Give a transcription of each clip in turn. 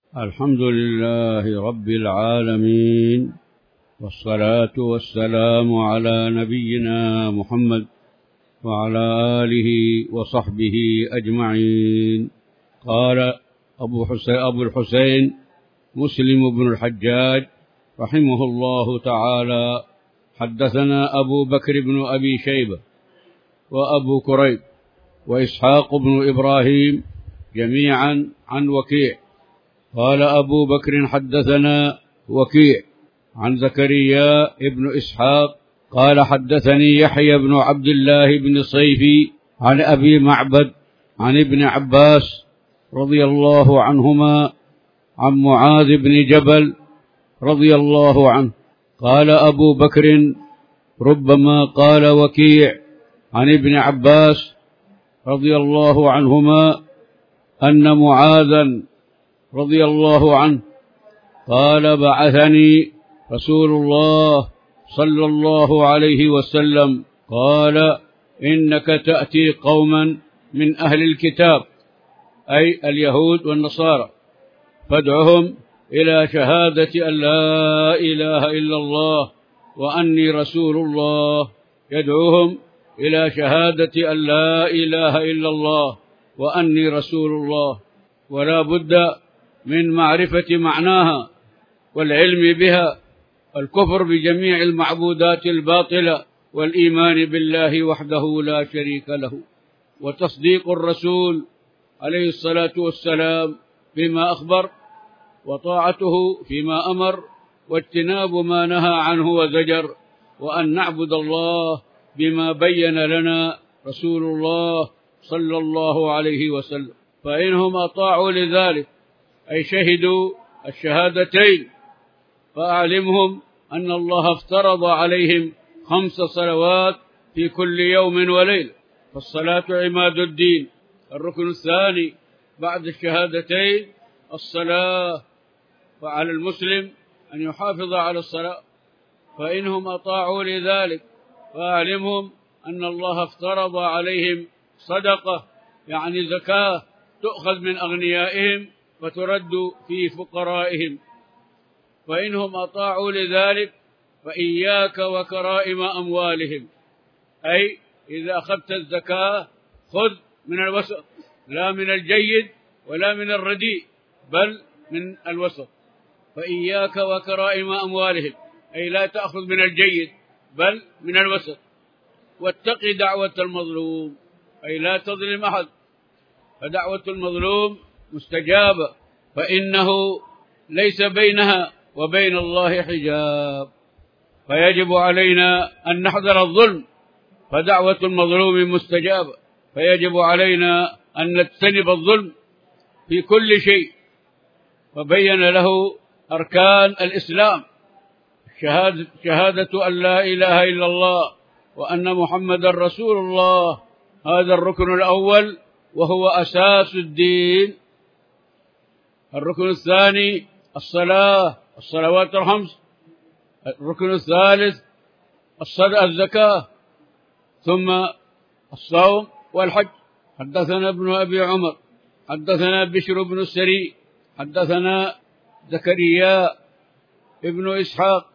الحمد لله رب العالمين، والصلاة والسلام على نبينا محمد وعلى آله وصحبه أجمعين. قال أبو الحسين مسلم بن الحجاج رحمه الله تعالى: حدثنا أبو بكر بن أبي شيبة وأبو كريب وإسحاق بن إبراهيم جميعا عن وكيع. قال أبو بكر: حدثنا وكيع عن زكريا بن إسحاق قال: حدثني يحيى بن عبد الله بن صيفي عن أبي معبد عن ابن عباس رضي الله عنهما عن معاذ بن جبل رضي الله عنه. قال أبو بكر: ربما قال وكيع عن ابن عباس رضي الله عنهما أن معاذا رضي الله عنه قال: بعثني رسول الله صلى الله عليه وسلم قال: إنك تأتي قوما من أهل الكتاب، أي اليهود والنصارى، فادعهم إلى شهادة أن لا إله إلا الله وأني رسول الله. يدعوهم إلى شهادة أن لا إله إلا الله وأني رسول الله، ولا بد من معرفة معناها والعلم بها، الكفر بجميع المعبودات الباطلة، والإيمان بالله وحده لا شريك له، وتصديق الرسول عليه الصلاة والسلام فيما أخبر، وطاعته فيما أمر، واجتناب ما نهى عنه وزجر، وأن نعبد الله بما بين لنا رسول الله صلى الله عليه وسلم. فإنهم أطاعوا لذلك، أي شهدوا الشهادتين، فأعلمهم أن الله افترض عليهم 5 صلوات في كل يوم وليلة، فالصلاة عماد الدين. الركن الثاني بعد الشهادتين الصلاة، فعلى المسلم أن يحافظ على الصلاة. فإنهم أطاعوا لذلك فأعلمهم أن الله افترض عليهم صدقة، يعني زكاة، تؤخذ من أغنيائهم وترد في فقرائهم. فإنهم أطاعوا لذلك فإياك وكرائم أموالهم، أي إذا أخذت الزكاة خذ من الوسط، لا من الجيد ولا من الرديء، بل من الوسط. فإياك وكرائم أموالهم، أي لا تأخذ من الجيد بل من الوسط. واتق دعوة المظلوم، أي لا تظلم أحد، فدعوة المظلوم مستجابة، فإنه ليس بينها وبين الله حجاب، فيجب علينا أن نحذر الظلم، فدعوة المظلوم مستجابة، فيجب علينا أن نجتنب الظلم في كل شيء. وبين له أركان الإسلام: شهادة أن لا إله إلا الله وأن محمد رسول الله، هذا الركن الأول وهو أساس الدين. الركن الثاني الصلوات ال5. الركن الثالث الزكاة، ثم الصوم والحج. حدثنا ابن أبي عمر حدثنا بشر بن السري حدثنا زكريا ابن إسحاق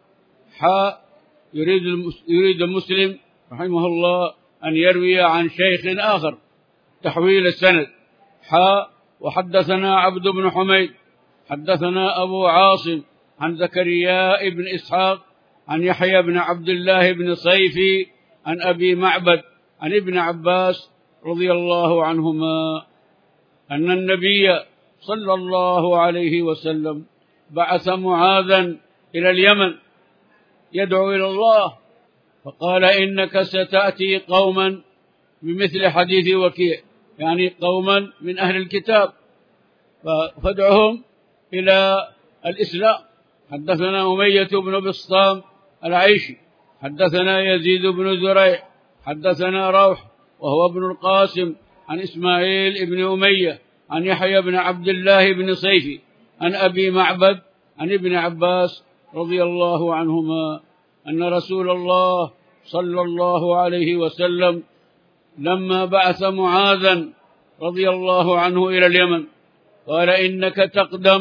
يريد مسلم رحمه الله أن يروي عن شيخ آخر تحويل السند. وحدثنا عبد بن حميد حدثنا أبو عاصم عن زكريا ابن إسحاق عن يحيى بن عبد الله بن صيفي عن أبي معبد عن ابن عباس رضي الله عنهما أن النبي صلى الله عليه وسلم بعث معاذا إلى اليمن يدعو إلى الله، فقال: إنك ستأتي قوما بمثل حديث وكيع، يعني قوما من أهل الكتاب، فادعهم إلى الإسلام. حدثنا أمية بن بسطام العيشي حدثنا يزيد بن زريع حدثنا روح وهو ابن القاسم عن إسماعيل بن أمية عن يحيى بن عبد الله بن صيفي عن أبي معبد عن ابن عباس رضي الله عنهما أن رسول الله صلى الله عليه وسلم لما بعث معاذا رضي الله عنه إلى اليمن قال: إنك تقدم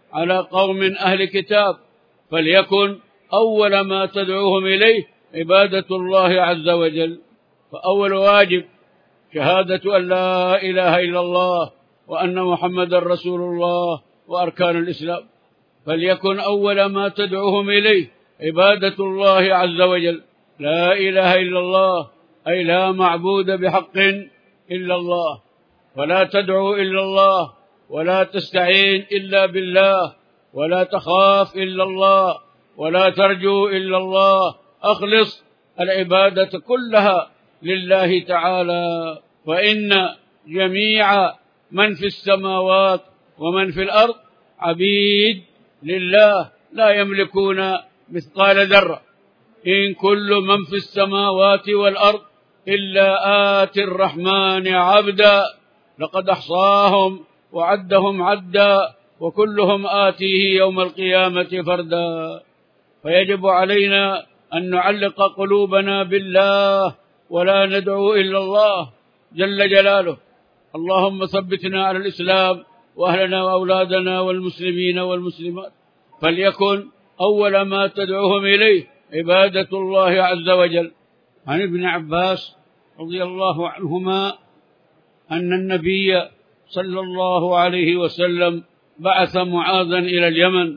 على قوم أهل كتاب، فليكن أول ما تدعوهم إليه عبادة الله عز وجل. فأول واجب شهادة أن لا إله إلا الله وأن محمدا رسول الله وأركان الإسلام، فليكن أول ما تدعوهم إليه عبادة الله عز وجل. لا إله إلا الله أي لا معبود بحق إلا الله، ولا تدعو إلا الله، ولا تستعين إلا بالله، ولا تخاف إلا الله، ولا ترجو إلا الله. أخلص العبادة كلها لله تعالى، فإن جميع من في السماوات ومن في الأرض عبيد لله لا يملكون مثقال ذرة. إن كل من في السماوات والأرض إلا آتي الرحمن عبدا، لقد أحصاهم وعدهم عدا، وكلهم آتيه يوم القيامة فردا. فيجب علينا أن نعلق قلوبنا بالله ولا ندعو إلا الله جل جلاله. اللهم ثبتنا على الإسلام وأهلنا وأولادنا والمسلمين والمسلمات. فليكن أول ما تدعوهم إليه عبادة الله عز وجل. عن ابن عباس رضي الله عنهما أن النبي صلى الله عليه وسلم بعث معاذا إلى اليمن،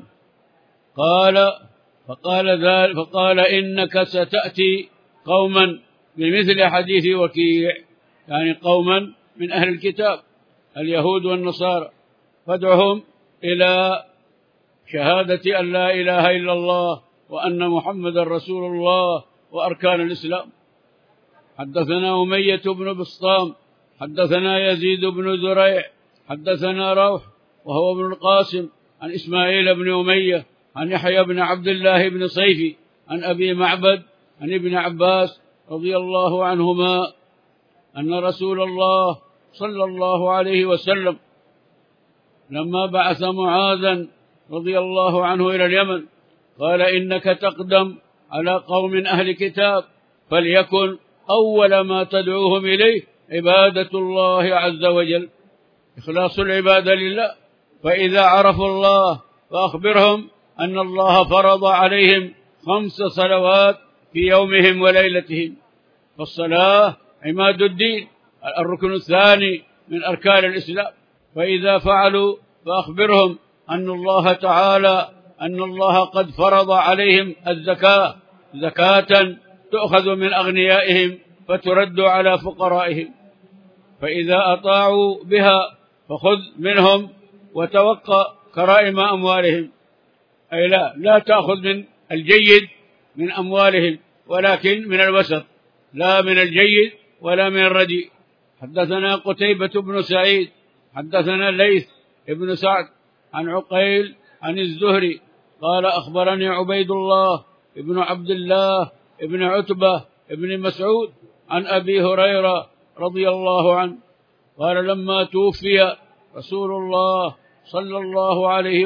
فقال إنك ستأتي قوما بمثل حديث وكيع، يعني قوما من أهل الكتاب اليهود والنصارى، فادعهم إلى شهادة أن لا إله إلا الله وأن محمدا رسول الله وأركان الإسلام. حدثنا أمية بن بسطام حدثنا يزيد بن زريع حدثنا روح وهو ابن القاسم عن إسماعيل بن أمية عن يحيى بن عبد الله بن صيفي عن أبي معبد عن ابن عباس رضي الله عنهما أن رسول الله صلى الله عليه وسلم لما بعث معاذا رضي الله عنه إلى اليمن قال إنك تقدم على قوم أهل كتاب، فليكن أول ما تدعوهم إليه عبادة الله عز وجل، إخلاص العبادة لله. فإذا عرفوا الله فأخبرهم أن الله فرض عليهم 5 صلوات في يومهم وليلتهم، فالصلاة عماد الدين الركن الثاني من أركان الإسلام. فإذا فعلوا فأخبرهم أن الله قد فرض عليهم الزكاة، زكاة تؤخذ من أغنيائهم فترد على فقرائهم، فإذا أطاعوا بها فخذ منهم وتوقى كرائم أموالهم، أي لا تأخذ من الجيد من أموالهم ولكن من الوسط، لا من الجيد ولا من الرديء. حدثنا قتيبة بن سعيد حدثنا الليث بن سعد عن عقيل عن الزهري قال أخبرني عبيد الله ابن عبد الله ابن عتبة ابن مسعود عن أبي هريرة رضي الله عنه قال لما توفي رسول الله صلى الله عليه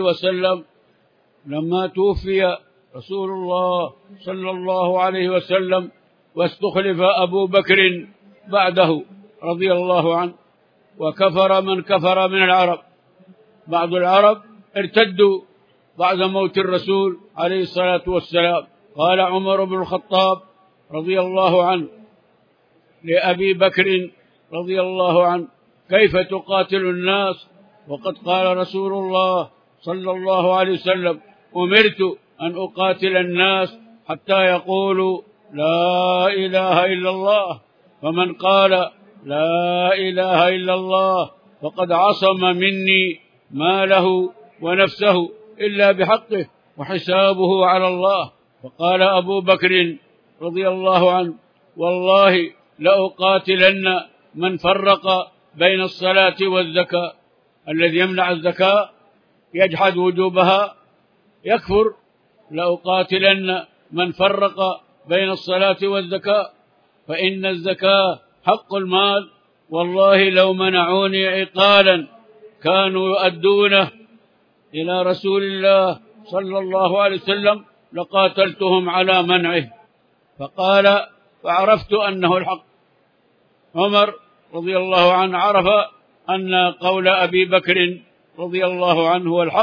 وسلم واستخلف أبو بكر بعده رضي الله عنه، وكفر من كفر من العرب. بعض العرب ارتدوا بعد موت الرسول عليه الصلاة والسلام. قال عمر بن الخطاب رضي الله عنه لأبي بكر رضي الله عنه كيف تقاتل الناس وقد قال رسول الله صلى الله عليه وسلم أمرت أن أقاتل الناس حتى يقولوا لا إله إلا الله، فمن قال لا إله إلا الله فقد عصم مني ماله ونفسه إلا بحقه وحسابه على الله. فقال أبو بكر رضي الله عنه والله لأقاتلن من فرق بين الصلاة والزكاة، الذي يمنع الزكاة يجحد وجوبها يكفر. لأقاتلن من فرق بين الصلاة والزكاة، فإن الزكاة حق المال، والله لو منعوني عقالا كانوا يؤدونه إلى رسول الله صلى الله عليه وسلم لقاتلتهم على منعه. فقال فعرفت أنه الحق. عمر رضي الله عنه عرف أن قول أبي بكر رضي الله عنه هو الحق،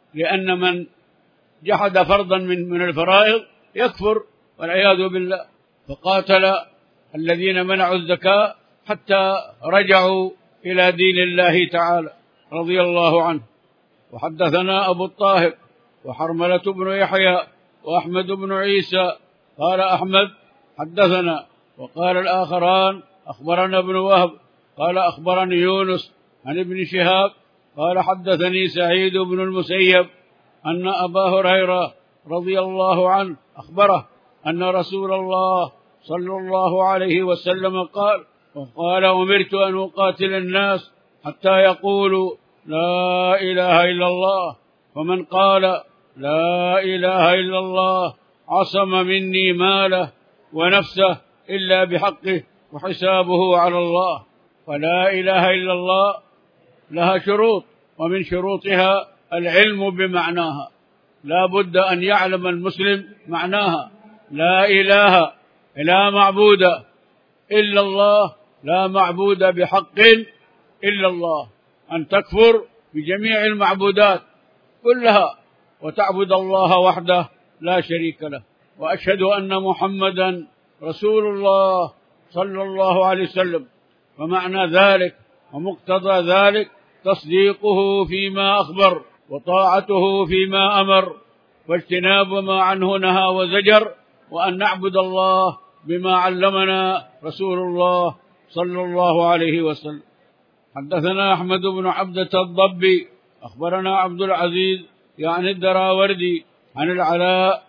لأن من جحد فرضا من الفرائض يكفر والعياذ بالله. فقاتل الذين منعوا الزكاة حتى رجعوا إلى دين الله تعالى رضي الله عنه. وحدثنا أبو الطاهر وحرملة بن يحيى وأحمد بن عيسى قال أحمد حدثنا، وقال الآخران أخبرنا ابن وهب قال أخبرني يونس عن ابن شهاب قال حدثني سعيد بن المسيب أن أبا هريرة رضي الله عنه أخبره أن رسول الله صلى الله عليه وسلم قال أمرت أن أقاتل الناس حتى يقولوا لا إله إلا الله، ومن قال لا إله إلا الله عصم مني ماله ونفسه إلا بحقه وحسابه على الله. فلا إله إلا الله لها شروط، ومن شروطها العلم بمعناها، لا بد أن يعلم المسلم معناها. لا إله لا معبود إلا الله، لا معبود بحق إلا الله، أن تكفر بجميع المعبودات كلها وتعبد الله وحده لا شريك له. وأشهد أن محمدا رسول الله صلى الله عليه وسلم. ومعنى ذلك ومقتضى ذلك تصديقه فيما أخبر وطاعته فيما أمر واجتناب ما عنه نهى وزجر، وأن نعبد الله بما علمنا رسول الله صلى الله عليه وسلم. حدثنا أحمد بن عبدة الضبي أخبرنا عبد العزيز يعني الدراوردي عن العلاء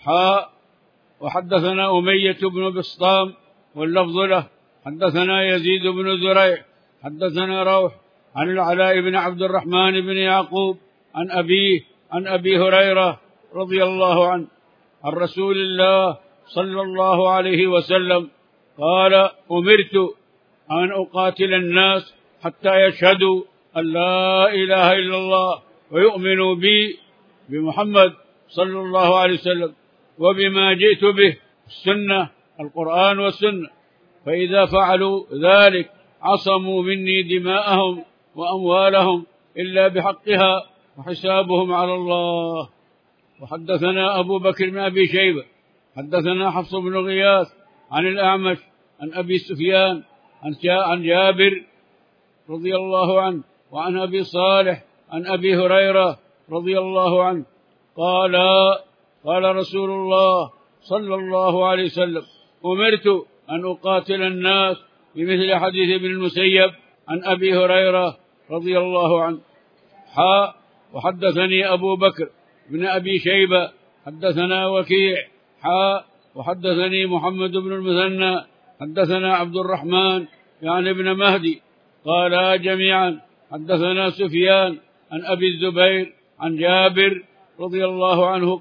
وحدثنا أمية بن بسطام واللفظ له حدثنا يزيد بن زريع حدثنا روح عن العلاء بن عبد الرحمن بن يعقوب عن أبيه عن أبي هريرة رضي الله عنه عن رسول الله صلى الله عليه وسلم قال أمرت أن أقاتل الناس حتى يشهدوا أن لا إله إلا الله ويؤمنوا بي بمحمد صلى الله عليه وسلم وبما جئت به السنة القرآن والسنة، فإذا فعلوا ذلك عصموا مني دماءهم وأموالهم إلا بحقها وحسابهم على الله. وحدثنا أبو بكر بن أبي شيبة حدثنا حفص بن غياث عن الأعمش عن أبي سفيان عن جابر رضي الله عنه وعن أبي صالح عن أبي هريرة رضي الله عنه قال رسول الله صلى الله عليه وسلم أمرت أن أقاتل الناس بمثل حديث ابن المسيب عن أبي هريرة رضي الله عنه. وحدثني أبو بكر بن أبي شيبة حدثنا وكيع وحدثني محمد بن المثنى حدثنا عبد الرحمن يعني ابن مهدي قالا جميعا حدثنا سفيان عن أبي الزبير عن جابر رضي الله عنه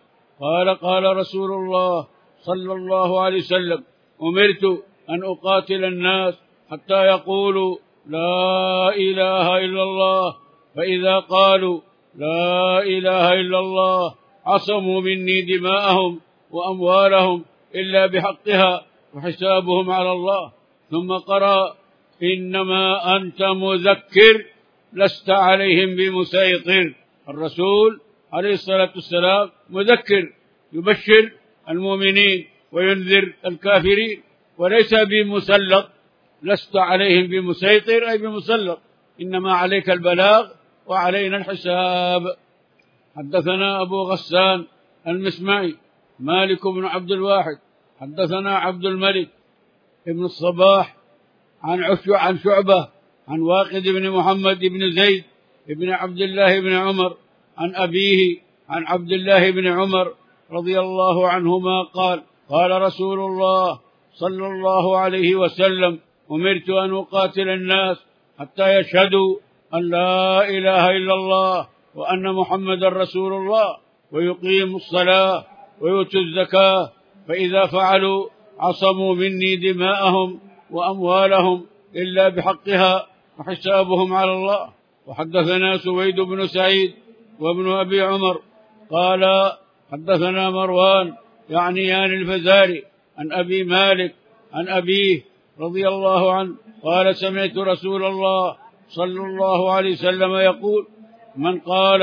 قال رسول الله صلى الله عليه وسلم أمرت أن أقاتل الناس حتى يقولوا لا إله إلا الله، فإذا قالوا لا إله إلا الله عصموا مني دماءهم وأموالهم إلا بحقها وحسابهم على الله. ثم قرأ إنما أنت مذكر لست عليهم بمسيطر. الرسول عليه الصلاة والسلام مذكر يبشر المؤمنين وينذر الكافرين وليس بمسلط. لست عليهم بمسيطر أي بمسلط، إنما عليك البلاغ وعلينا الحساب. حدثنا أبو غسان المسمعي مالك بن عبد الواحد حدثنا عبد الملك ابن الصباح عن شعبة عن واقد بن محمد بن زيد بن عبد الله بن عمر عن أبيه عن عبد الله بن عمر رضي الله عنهما قال رسول الله صلى الله عليه وسلم أمرت أن أقاتل الناس حتى يشهدوا أن لا إله إلا الله وأن محمد رسول الله ويقيموا الصلاة ويؤتوا الزكاة، فإذا فعلوا عصموا مني دماءهم وأموالهم إلا بحقها وحسابهم على الله. وحدثنا سويد بن سعيد وابن أبي عمر قال حدثنا مروان يعني الفزاري عن أبي مالك عن أبيه رضي الله عنه قال سمعت رسول الله صلى الله عليه وسلم يقول من قال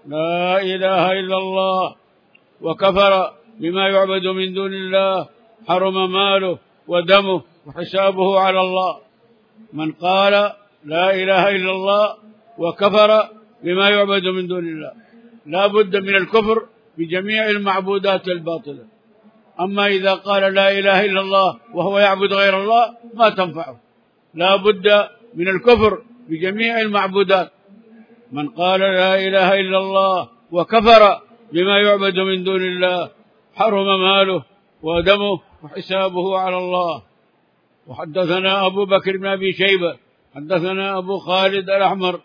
لا إله إلا الله وكفر بما يعبد من دون الله حرم ماله ودمه وحسابه على الله. من قال لا إله إلا الله وكفر بما يعبد من دون الله، لا بد من الكفر بجميع المعبودات الباطلة. أما إذا قال لا إله إلا الله وهو يعبد غير الله ما تنفعه، لا بد من الكفر بجميع المعبودات. من قال لا إله إلا الله وكفر بما يعبد من دون الله حرم ماله ودمه وحسابه على الله. وحدثنا أبو بكر بن أبي شيبة حدثنا أبو خالد الأحمر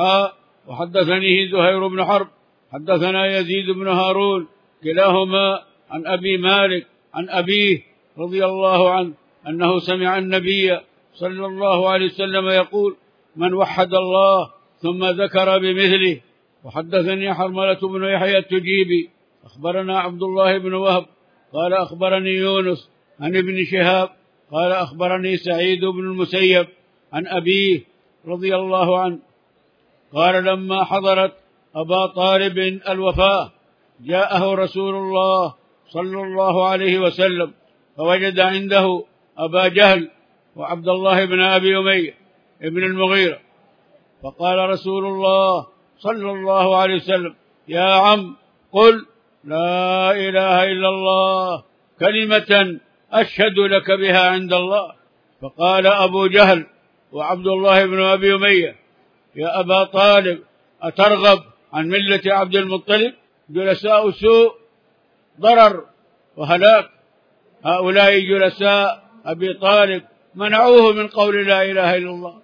وحدثني زهير بن حرب حدثنا يزيد بن هارون كلاهما عن أبي مالك عن أبيه رضي الله عنه أنه سمع النبي صلى الله عليه وسلم يقول: من وحد الله ثم ذكر بمثله. وحدثني حرملة بن يحيى التجيبي أخبرنا عبد الله بن وهب قال أخبرني يونس عن ابن شهاب قال أخبرني سعيد بن المسيب عن أبيه رضي الله عنه قال: لما حضرت أبا طالب الوفاة جاءه رسول الله صلى الله عليه وسلم فوجد عنده أبا جهل وعبد الله بن أبي أمية ابن المغيرة، فقال رسول الله صلى الله عليه وسلم: يا عم قل لا إله إلا الله كلمة أشهد لك بها عند الله. فقال أبو جهل وعبد الله بن أبي أمية: يا أبا طالب أترغب عن ملة عبد المطلب؟ جلساء سوء ضرر وهلاك. هؤلاء جلساء أبي طالب منعوه من قول لا إله إلا الله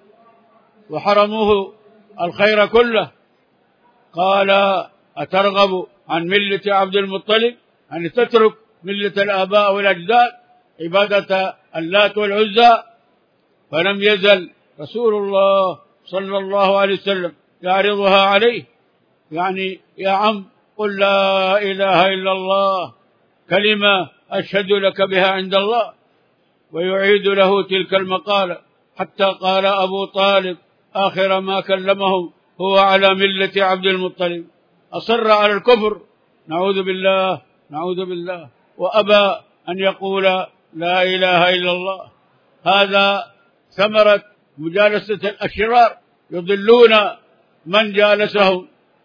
وحرموه الخير كله. قال: أترغب عن ملة عبد المطلب؟ أن تترك ملة الآباء والأجداد عبادة اللات والعزى. فلم يزل رسول الله صلى الله عليه وسلم يعرضها عليه، يعني يا عم قل لا إله إلا الله كلمة أشهد لك بها عند الله، ويعيد له تلك المقالة حتى قال أبو طالب آخر ما كلمهم: هو على ملة عبد المطلب. أصر على الكفر، نعوذ بالله نعوذ بالله، وأبى أن يقول لا إله إلا الله. هذا ثمرة مجالسة الأشرار، يضلون من جالسهم.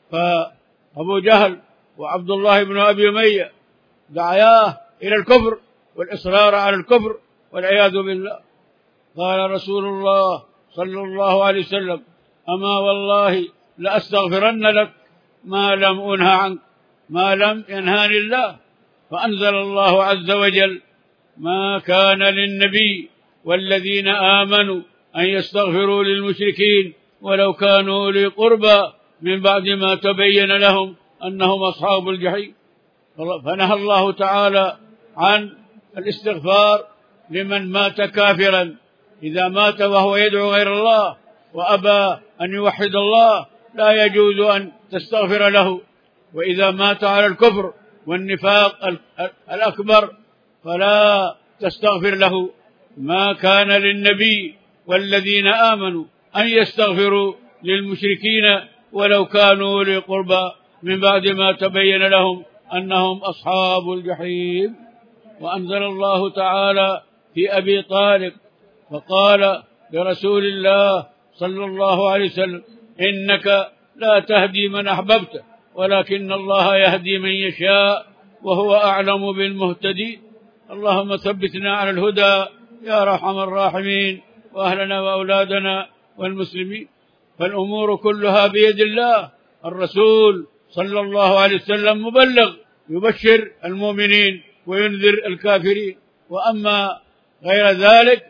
فأبو جهل وعبد الله بن أبي أمية دعياه إلى الكفر والإصرار على الكفر والعياذ بالله. قال رسول الله صلى الله عليه وسلم: أما والله لأستغفرن لك ما لم أنه عنك، ما لم ينهاني الله. فأنزل الله عز وجل: ما كان للنبي والذين آمنوا أن يستغفروا للمشركين ولو كانوا أولي قربى من بعد ما تبين لهم أنهم أصحاب الجحيم. فنهى الله تعالى عن الاستغفار لمن مات كافرا. إذا مات وهو يدعو غير الله وأبى أن يوحد الله لا يجوز أن تستغفر له. وإذا مات على الكفر والنفاق الأكبر فلا تستغفر له. ما كان للنبي والذين آمنوا أن يستغفروا للمشركين ولو كانوا أولي قربى من بعد ما تبين لهم أنهم أصحاب الجحيم. وأنزل الله تعالى في أبي طالب فقال لرسول الله صلى الله عليه وسلم: إنك لا تهدي من أحببت ولكن الله يهدي من يشاء وهو أعلم بالمهتدين. اللهم ثبتنا على الهدى يا أرحم الراحمين، وأهلنا وأولادنا والمسلمين. فالأمور كلها بيد الله. الرسول صلى الله عليه وسلم مبلغ يبشر المؤمنين وينذر الكافرين، وأما غير ذلك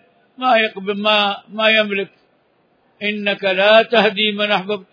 ما يملك. إنك لا تهدي من أحببت.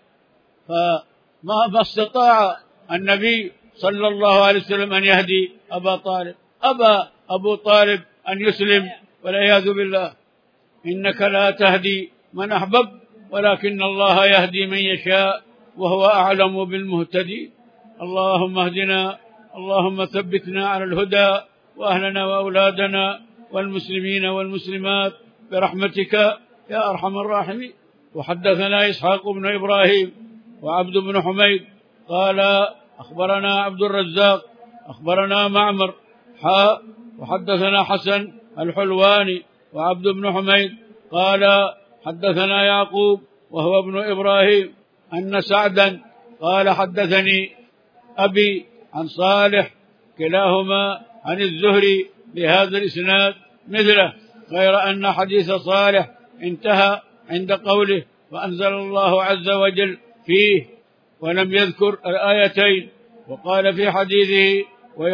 فما استطاع النبي صلى الله عليه وسلم أن يهدي أبا طالب، أبى أبو طالب أن يسلم والعياذ بالله. إنك لا تهدي من أحببت ولكن الله يهدي من يشاء وهو أعلم بالمهتدين. اللهم اهدنا، اللهم ثبتنا على الهدى، وأهلنا وأولادنا والمسلمين والمسلمات برحمتك يا أرحم الراحمين. وحدثنا إسحاق بن إبراهيم وعبد بن حميد قال أخبرنا عبد الرزاق أخبرنا معمر وحدثنا حسن الحلواني وعبد بن حميد قال حدثنا يعقوب وهو ابن إبراهيم أن سعدا قال حدثني أبي عن صالح كلاهما عن الزهري بهذا الإسناد مثله، غير أن حديث صالح انتهى عند قوله وأنزل الله عز وجل فيه، ولم يذكر الآيتين، وقال في حديثه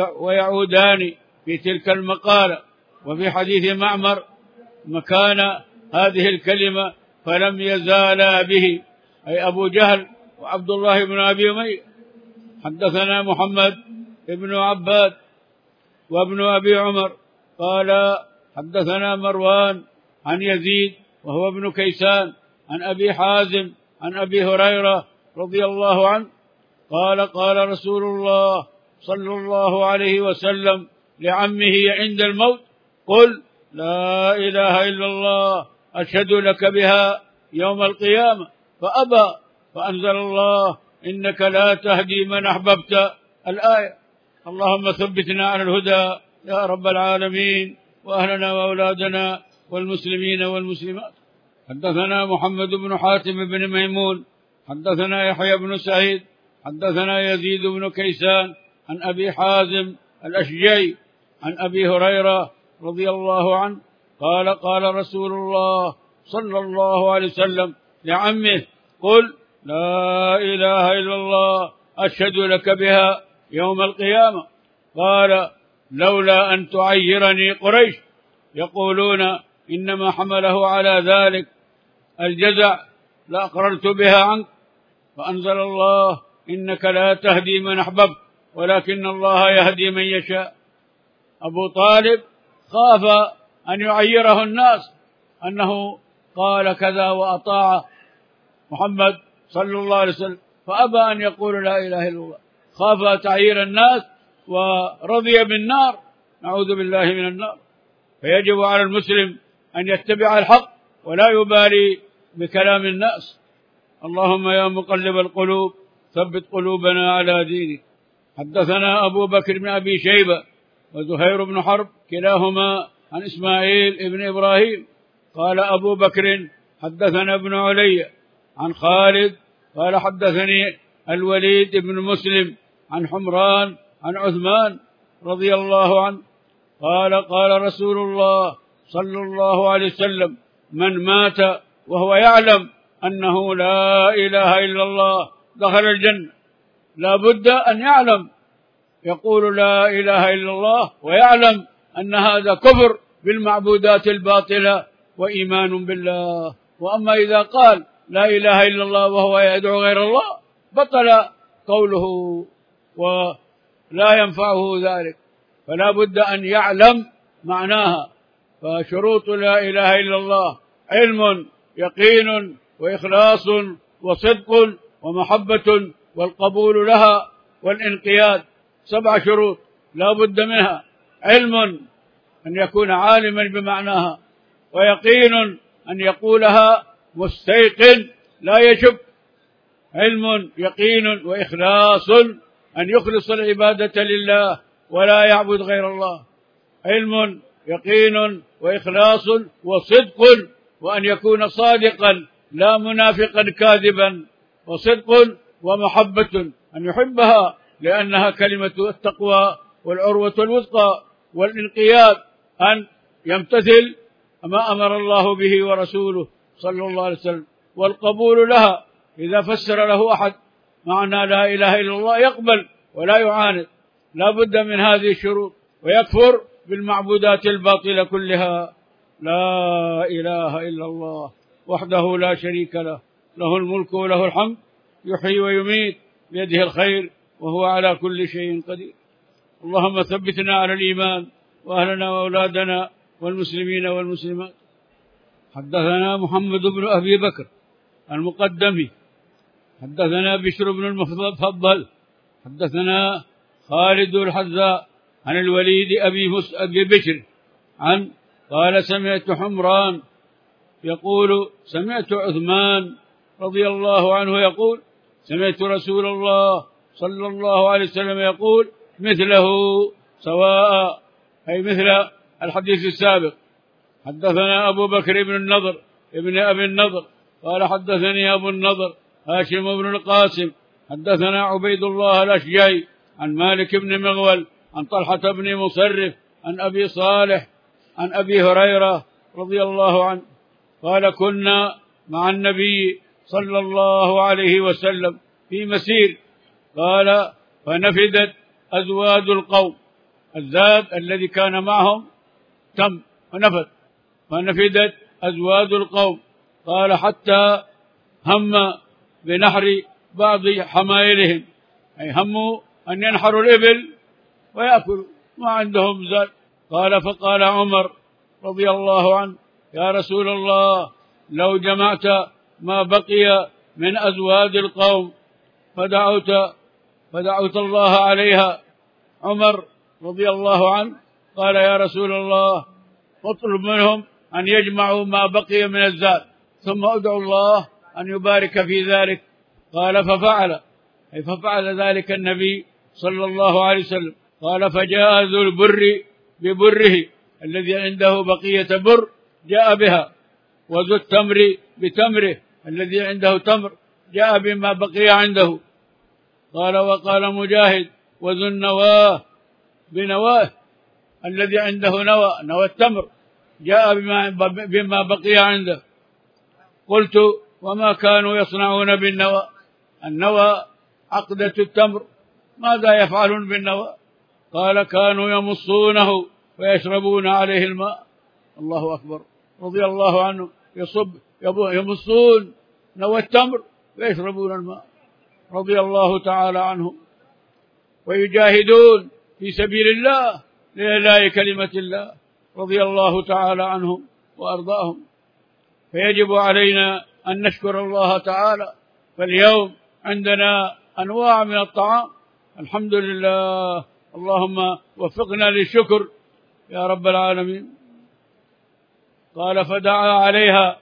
ويعودان في تلك المقالة، وفي حديث معمر مكان هذه الكلمة فلم يزالا به، أي أبو جهل وعبد الله بن أبي أمية. حدثنا محمد بن عباد وابن أبي عمر قال حدثنا مروان عن يزيد وهو ابن كيسان عن أبي حازم عن أبي هريرة رضي الله عنه قال قال رسول الله صلى الله عليه وسلم لعمه عند الموت قل لا إله إلا الله أشهد لك بها يوم القيامة، فأبى، فأنزل الله إنك لا تهدي من أحببت، الآية. اللهم ثبتنا على الهدى يا رب العالمين، وأهلنا وأولادنا والمسلمين والمسلمات. حدثنا محمد بن حاتم بن ميمون حدثنا يحيى بن سعيد حدثنا يزيد بن كيسان عن أبي حازم الأشجعي عن أبي هريرة رضي الله عنه قال قال رسول الله صلى الله عليه وسلم لعمه قل لا إله إلا الله أشهد لك بها يوم القيامة. قال لولا أن تعيرني قريش يقولون إنما حمله على ذلك الجزع لأقررت بها عنك، فأنزل الله إنك لا تهدي من أحببت ولكن الله يهدي من يشاء. أبو طالب خاف أن يعيره الناس أنه قال كذا وأطاع محمد صلى الله عليه وسلم، فأبى أن يقول لا إله إلا الله، خاف تعيير الناس ورضي بالنار، نعوذ بالله من النار. فيجب على المسلم أن يتبع الحق ولا يبالي بكلام الناس. اللهم يا مقلب القلوب ثبت قلوبنا على دينك. حدثنا أبو بكر بن أبي شيبة وزهير بن حرب كلاهما عن إسماعيل بن إبراهيم قال أبو بكر حدثنا ابن علي عن خالد قال حدثني الوليد بن مسلم عن حمران عن عثمان رضي الله عنه قال قال رسول الله صلى الله عليه وسلم من مات وهو يعلم أنه لا إله إلا الله دخل الجنة. لا بد أن يعلم، يقول لا إله إلا الله ويعلم أن هذا كفر بالمعبودات الباطلة وإيمان بالله. وأما إذا قال لا إله إلا الله وهو يدعو غير الله بطل قوله ولا ينفعه ذلك، فلا بد أن يعلم معناها. فشروط لا إله إلا الله علم يقين وإخلاص وصدق ومحبة والقبول لها والانقياد، 7 شروط لا بد منها. علم أن يكون عالما بمعناها، ويقين أن يقولها مستيقن لا يشك، علم يقين وإخلاص أن يخلص العبادة لله ولا يعبد غير الله، علم يقين وإخلاص وصدق وأن يكون صادقا لا منافقا كاذبا، وصدق ومحبة أن يحبها لأنها كلمة التقوى والعروة الوثقى، والانقياد أن يمتثل ما أمر الله به ورسوله صلى الله عليه وسلم، والقبول لها إذا فسر له أحد معنى لا إله إلا الله يقبل ولا يعاند. لا بد من هذه الشروط، ويكفر بالمعبودات الباطلة كلها. لا إله إلا الله وحده لا شريك له، له الملك وله الحمد، يحيي ويميت بيده الخير وهو على كل شيء قدير. اللهم ثبتنا على الإيمان وأهلنا وأولادنا والمسلمين والمسلمات. حدثنا محمد بن أبي بكر المقدمي حدثنا بشر بن المفضل حدثنا خالد الحذاء عن الوليد أبي بشر عن قال سمعت حمران يقول سمعت عثمان رضي الله عنه يقول سمعت رسول الله صلى الله عليه وسلم يقول مثله سواء، أي مثل الحديث السابق. حدثنا أبو بكر بن النضر ابن أبي النضر قال حدثني أبو النضر هاشم بن القاسم حدثنا عبيد الله الأشجعي عن مالك بن مغول عن طلحة بن مصرف عن أبي صالح عن أبي هريرة رضي الله عنه قال كنا مع النبي صلى الله عليه وسلم في مسير، قال فنفدت أزواد القوم، الزاد الذي كان معهم تم ونفد، فنفدت أزواد القوم، قال حتى هم بنحر بعض حمائلهم، أي هموا أن ينحروا الإبل ويأكلوا ما عندهم زاد. قال فقال عمر رضي الله عنه يا رسول الله لو جمعت ما بقي من أزواد القوم فدعوت الله عليها. عمر رضي الله عنه قال يا رسول الله اطلب منهم أن يجمعوا ما بقي من الزاد ثم ادعو الله أن يبارك في ذلك. قال ففعل ذلك النبي صلى الله عليه وسلم. قال فجاء ذو البر ببره الذي عنده بقية بر جاء بها، وذو التمر بتمره الذي عنده تمر جاء بما بقي عنده. قال وقال مجاهد وذو النواه بنواه الذي عنده نوى التمر جاء بما بقي عنده. قلت وما كانوا يصنعون بالنوى؟ النوى عقدة التمر، ماذا يفعلون بالنوى؟ قال كانوا يمصونه ويشربون عليه الماء. الله أكبر، رضي الله عنه، يمصون نوى التمر ويشربون الماء، رضي الله تعالى عنهم. ويجاهدون في سبيل الله لإعلاء كلمة الله، رضي الله تعالى عنهم وأرضاهم. فيجب علينا أن نشكر الله تعالى. فاليوم عندنا أنواع من الطعام، الحمد لله، اللهم وفقنا للشكر يا رب العالمين. قال فدعا عليها،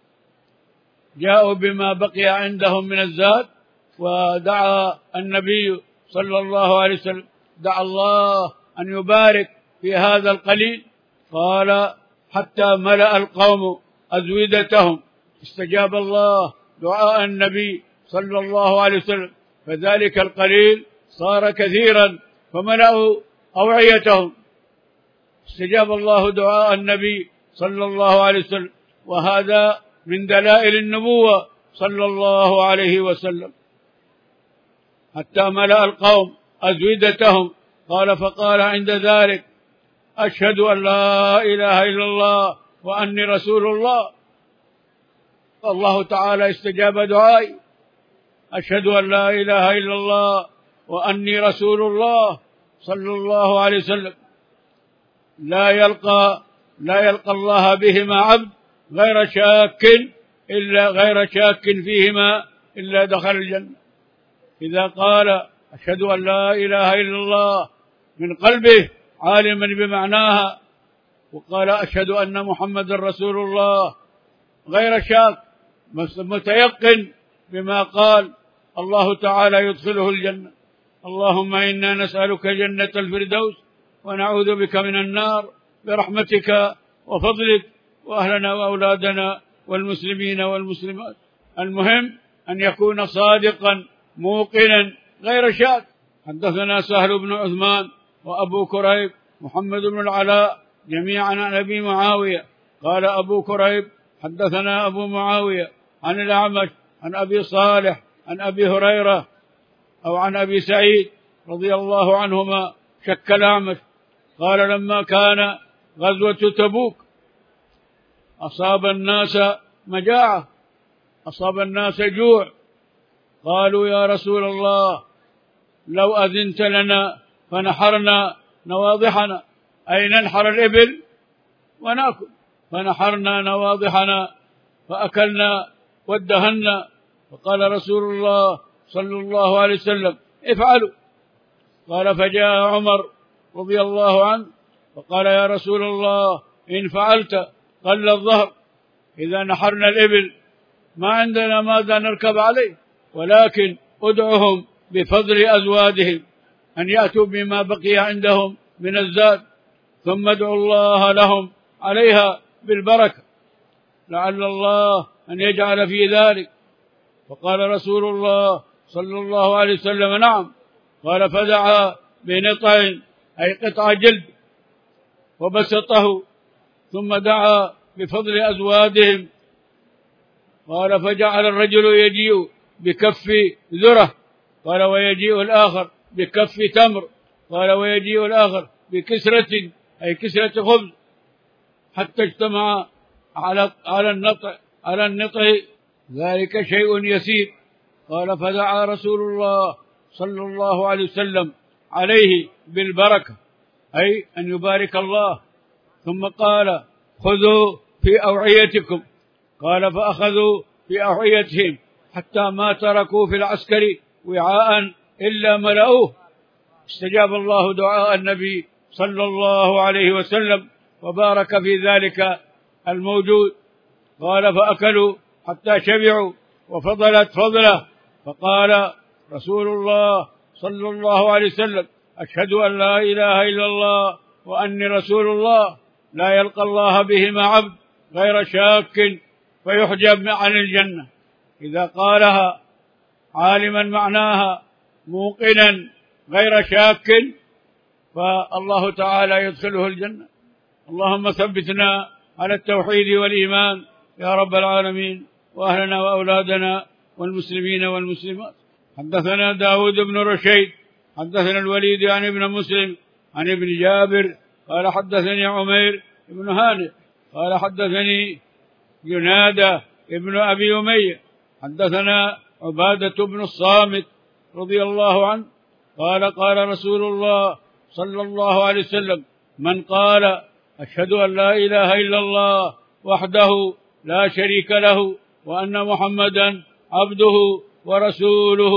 جاءوا بما بقي عندهم من الزاد، ودعا النبي صلى الله عليه وسلم، دعا الله أن يبارك في هذا القليل. قال حتى ملأ القوم أزودتهم، استجاب الله دعاء النبي صلى الله عليه وسلم، فذلك القليل صار كثيرا فملأوا أوعيتهم. استجاب الله دعاء النبي صلى الله عليه وسلم، وهذا من دلائل النبوة صلى الله عليه وسلم. حتى ملأ القوم أزودتهم. قال فقال عند ذلك أشهد أن لا إله إلا الله وأني رسول الله. الله تعالى استجاب دعائي، أشهد أن لا إله إلا الله وأني رسول الله صلى الله عليه وسلم. لا يلقى الله بهما عبد غير شاك فيهما إلا دخل الجنة. إذا قال أشهد أن لا إله إلا الله من قلبه عالما بمعناها، وقال أشهد أن محمد رسول الله غير شاك متيقن بما قال، الله تعالى يدخله الجنة. اللهم إنا نسألك جنة الفردوس ونعوذ بك من النار برحمتك وفضلك، وأهلنا وأولادنا والمسلمين والمسلمات. المهم أن يكون صادقا موقنا غير شاك. حدثنا سهل بن عثمان وأبو كريب محمد بن العلاء جميعا عن أبي معاوية. قال أبو كريب حدثنا أبو معاوية عن الأعمش عن أبي صالح عن أبي هريرة أو عن أبي سعيد رضي الله عنهما، شك الأعمش. قال لما كان غزوة تبوك أصاب الناس مجاعة، أصاب الناس جوع. قالوا يا رسول الله لو أذنت لنا فنحرنا نواضحنا، أي ننحر الإبل ونأكل. فنحرنا نواضحنا فأكلنا وادهنا. فقال رسول الله صلى الله عليه وسلم افعلوا. قال فجاء عمر رضي الله عنه فقال يا رسول الله إن فعلت قل الظهر، إذا نحرنا الإبل ما عندنا ماذا نركب عليه، ولكن ادعهم بفضل أزوادهم أن يأتوا بما بقي عندهم من الزاد، ثم ادعوا الله لهم عليها بالبركة لعل الله أن يجعل في ذلك. فقال رسول الله صلى الله عليه وسلم: نعم. قال: فدعا بنطع أي قطع جلد وبسطه، ثم دعا بفضل أزوادهم. قال: فجعل الرجل يجيء بكف ذرة، قال: ويجيء الآخر بكف تمر، قال: ويجيء الآخر بكسرة أي كسرة خبز، حتى اجتمع على النطع ذلك شيء يسير. قال: فدعا رسول الله صلى الله عليه وسلم عليه بالبركة، أي أن يبارك الله، ثم قال: خذوا في أوعيتكم. قال: فأخذوا في أوعيتهم حتى ما تركوا في العسكر وعاء إلا ملأوه. استجاب الله دعاء النبي صلى الله عليه وسلم وبارك في ذلك الموجود. قال: فأكلوا حتى شبعوا وفضلت فضله. فقال رسول الله صلى الله عليه وسلم: أشهد أن لا إله إلا الله وأني رسول الله. لا يلقى الله بهما عبد غير شاك فيحجب عن الجنة. إذا قالها عالما معناها موقنا غير شاك فالله تعالى يدخله الجنة. اللهم ثبتنا على التوحيد والإيمان يا رب العالمين، وأهلنا وأولادنا والمسلمين والمسلمات. حدثنا داود بن رشيد حدثنا الوليد عن ابن مسلم عن ابن جابر قال: حدثني عمير بن هانئ قال: حدثني جنادة ابن أبي أمية حدثنا عبادة بن الصامت رضي الله عنه قال: قال رسول الله صلى الله عليه وسلم: من قال: أشهد أن لا إله إلا الله وحده لا شريك له وأن محمدا عبده ورسوله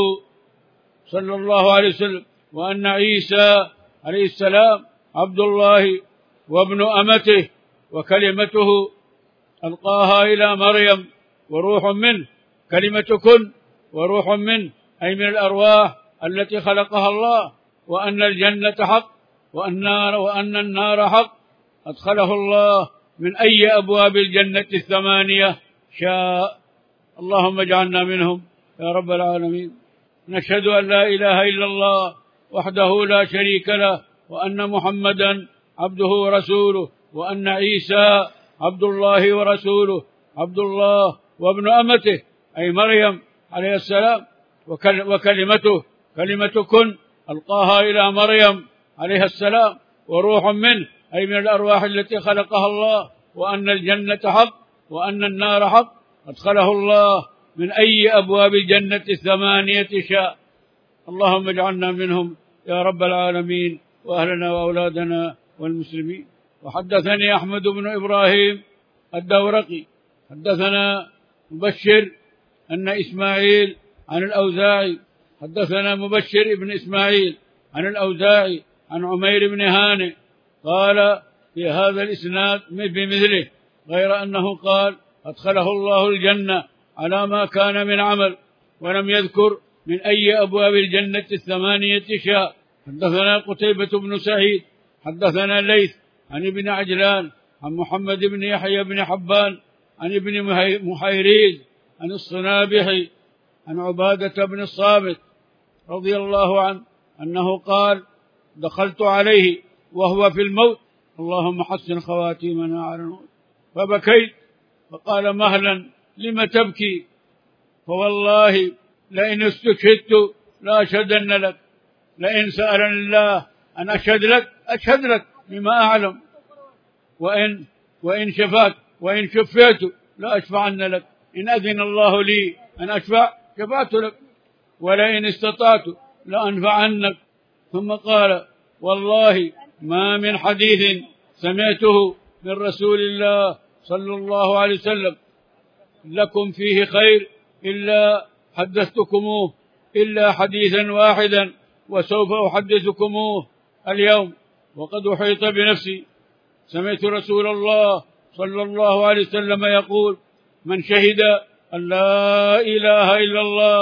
صلى الله عليه وسلم، وأن عيسى عليه السلام عبد الله وابن أمته وكلمته ألقاها إلى مريم وروح منه، كلمة كن وروح منه أي من الأرواح التي خلقها الله، وأن الجنة حق وأن النار حق أدخله الله من أي أبواب الجنة الثمانية شاء. اللهم اجعلنا منهم يا رب العالمين. نشهد أن لا إله إلا الله وحده لا شريك له وأن محمدا عبده ورسوله، وأن عيسى عبد الله ورسوله، عبد الله وابن أمته أي مريم عليه السلام، وكلمته كلمة كن ألقاها إلى مريم عليه السلام، وروح منه أي من الأرواح التي خلقها الله، وأن الجنة حق وأن النار حق أدخله الله من أي أبواب الجنة الثمانية شاء. اللهم اجعلنا منهم يا رب العالمين، وأهلنا وأولادنا والمسلمين. وحدثني أحمد بن إبراهيم الدورقي حدثنا مبشر أن إسماعيل عن الأوزاعي حدثنا مبشر بن إسماعيل عن الأوزاعي عن عمير بن هانئ قال في هذا الإسناد بمثله، غير أنه قال: أدخله الله الجنة على ما كان من عمل، ولم يذكر من أي أبواب الجنة الثمانية شاء. حدثنا قتيبة بن سعيد حدثنا ليث عن ابن عجلان عن محمد بن يحيى بن حبان عن ابن محيريز عن الصنابحي عن عبادة بن الصامت رضي الله عنه أنه قال: دخلت عليه وهو في الموت، اللهم حسن خواتيمنا على الموت، فبكيت، فقال: مهلا لم تبكي؟ فوالله لئن استشهدت لأشهدن لك، لئن سألني الله أن أشهد لك أشهد لك بما أعلم، وإن شفاك وإن شفيت لأشفعن لك، إن أذن الله لي أن أشفع شفعت لك، ولئن استطعت لأنفعنك. ثم قال: والله ما من حديث سمعته من رسول الله صلى الله عليه وسلم لكم فيه خير إلا حدثتكموه إلا حديثا واحدا، وسوف أحدثكموه اليوم وقد أحيط بنفسي. سمعت رسول الله صلى الله عليه وسلم يقول: من شهد أن لا إله إلا الله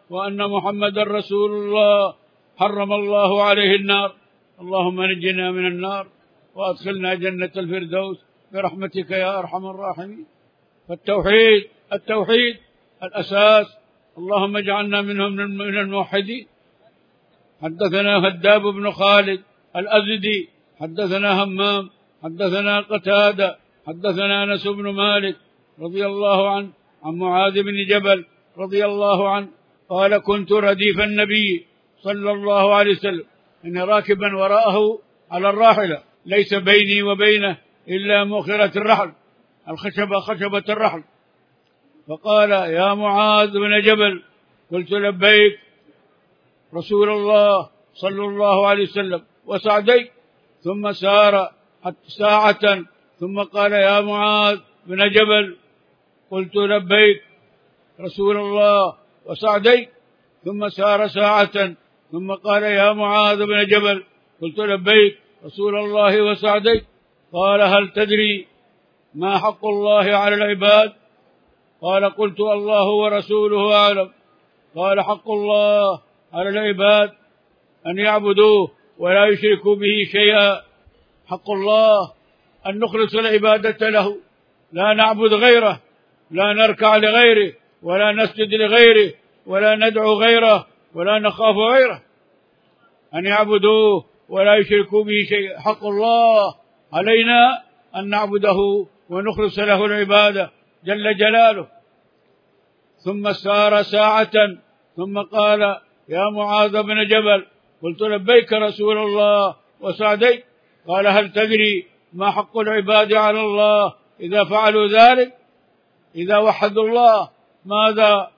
وأن محمد رسول الله حرم الله عليه النار. اللهم نجنا من النار وأدخلنا جنة الفردوس برحمتك يا أرحم الراحمين. فالتوحيد الأساس. اللهم اجعلنا منهم من الموحدين. حدثنا هداب بن خالد الأزدي حدثنا همام حدثنا قتادة حدثنا أنس بن مالك رضي الله عنه عن معاذ بن جبل رضي الله عنه قال كنت رديف النبي صلى الله عليه وسلم إني راكبا وراءه على الراحلة ليس بيني وبينه إلا مؤخرة الرحل خشبة الرحل. فقال يا معاذ بن جبل قلت لبيك رسول الله صلى الله عليه وسلم وسعديك. ثم سار ساعة ثم قال يا معاذ بن جبل قلت لبيك رسول الله وسعديك. ثم سار ساعة ثم قال يا معاذ بن جبل قلت لبيك رسول الله وسعديك. قال هل تدري ما حق الله على العباد؟ قال قلت الله ورسوله أعلم. قال حق الله على العباد أن يعبدوه ولا يشركوا به شيئا. حق الله أن نخلص العبادة له، لا نعبد غيره، لا نركع لغيره ولا نسجد لغيره ولا ندعو غيره ولا نخاف غيره. أن يعبدوه ولا يشركوا به شيئا. حق الله علينا أن نعبده ونخلص له العبادة جل جلاله. ثم سار ساعة ثم قال يا معاذ بن جبل قلت لبيك رسول الله وسعديك. قال هل تدري ما حق العباد على الله إذا فعلوا ذلك؟ إذا وحدوا الله ماذا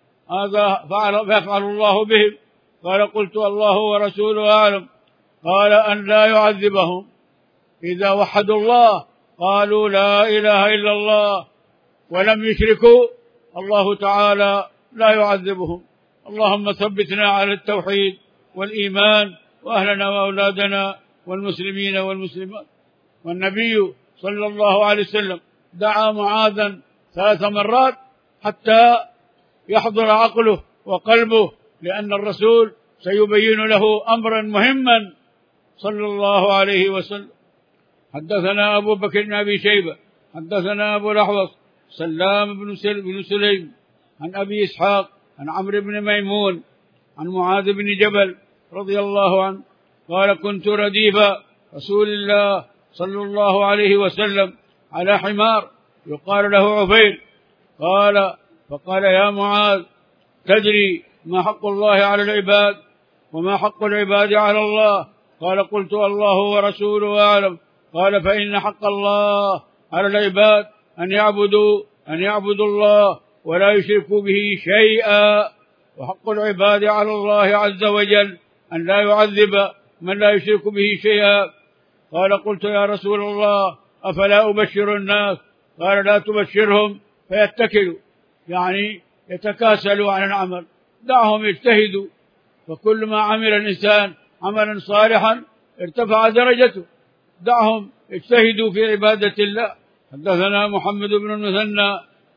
يفعل الله بهم؟ قال قلت الله ورسوله أعلم. قال أن لا يعذبهم إذا وحدوا الله قالوا لا إله إلا الله ولم يشركوا الله تعالى لا يعذبهم. اللهم ثبتنا على التوحيد والإيمان وأهلنا وأولادنا والمسلمين والمسلمات. والنبي صلى الله عليه وسلم دعا معاذا 3 مرات حتى يحضر عقله وقلبه، لأن الرسول سيبين له أمرا مهما صلى الله عليه وسلم. حدثنا أبو بكر بن أبي شيبة حدثنا أبو الأحوص سلام بن سليم عن أبي إسحاق عن عمرو بن ميمون عن معاذ بن جبل رضي الله عنه قال كنت رديف رسول الله صلى الله عليه وسلم على حمار يقال له عفير. فقال يا معاذ تدري ما حق الله على العباد وما حق العباد على الله؟ قال قلت الله ورسوله أعلم. قال فإن حق الله على العباد أن يعبدوا الله ولا يشركوا به شيئا، وحق العباد على الله عز وجل أن لا يعذب من لا يشرك به شيئا. قال قلت يا رسول الله أفلا أبشر الناس؟ قال لا تبشرهم فيتكلوا، يعني يتكاسلوا عن العمل، دعهم يجتهدوا، فكل ما عمل الإنسان عملا صالحا ارتفع درجته، دعهم يجتهدوا في عبادة الله. حدثنا محمد بن المثنى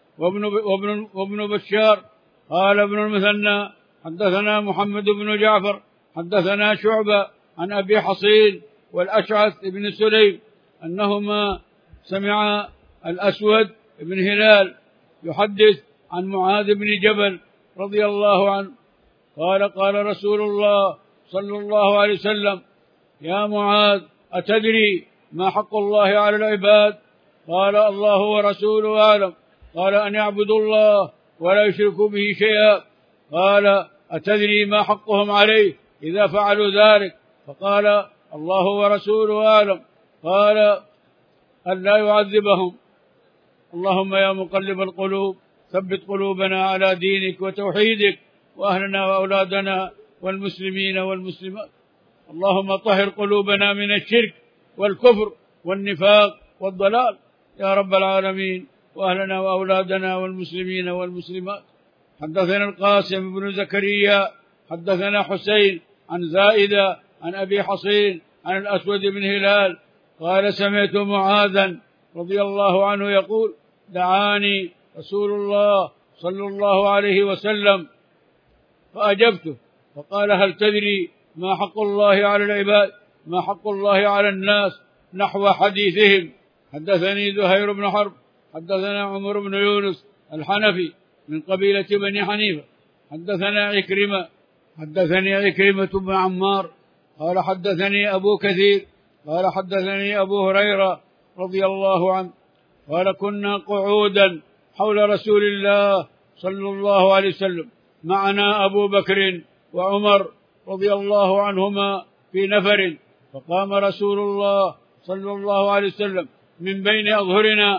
وابن بشار قال ابن المثنى حدثنا محمد بن جعفر حدثنا شعبة عن أبي حصين والأشعث بن سليم أنهما سمع الأسود بن هلال يحدث عن معاذ بن جبل رضي الله عنه قال رسول الله صلى الله عليه وسلم يا معاذ أتدري ما حق الله على العباد؟ قال الله ورسوله أعلم. قال أن يعبدوا الله ولا يشركوا به شيئا. قال أتدري ما حقهم عليه إذا فعلوا ذلك؟ فقال الله ورسوله أعلم. قال أن لا يعذبهم. اللهم يا مقلب القلوب ثبت قلوبنا على دينك وتوحيدك وأهلنا وأولادنا والمسلمين والمسلمات. اللهم طهر قلوبنا من الشرك والكفر والنفاق والضلال يا رب العالمين، وأهلنا وأولادنا والمسلمين والمسلمات. حدثنا القاسم بن زكريا حدثنا حسين عن زائدة عن أبي حصين عن الأسود بن هلال قال سمعت معاذا رضي الله عنه يقول دعاني رسول الله صلى الله عليه وسلم فأجبته، فقال: هل تدري ما حق الله على العباد، ما حق الله على الناس، نحو حديثهم. حدثني زهير بن حرب حدثنا عمر بن يونس الحنفي من قبيلة بني حنيفة حدثني عكرمة بن عمار قال: حدثني أبو كثير قال: حدثني أبو هريرة رضي الله عنه قال: كنا قعودا حول رسول الله صلى الله عليه وسلم، معنا أبو بكر وعمر رضي الله عنهما في نفر، فقام رسول الله صلى الله عليه وسلم من بين أظهرنا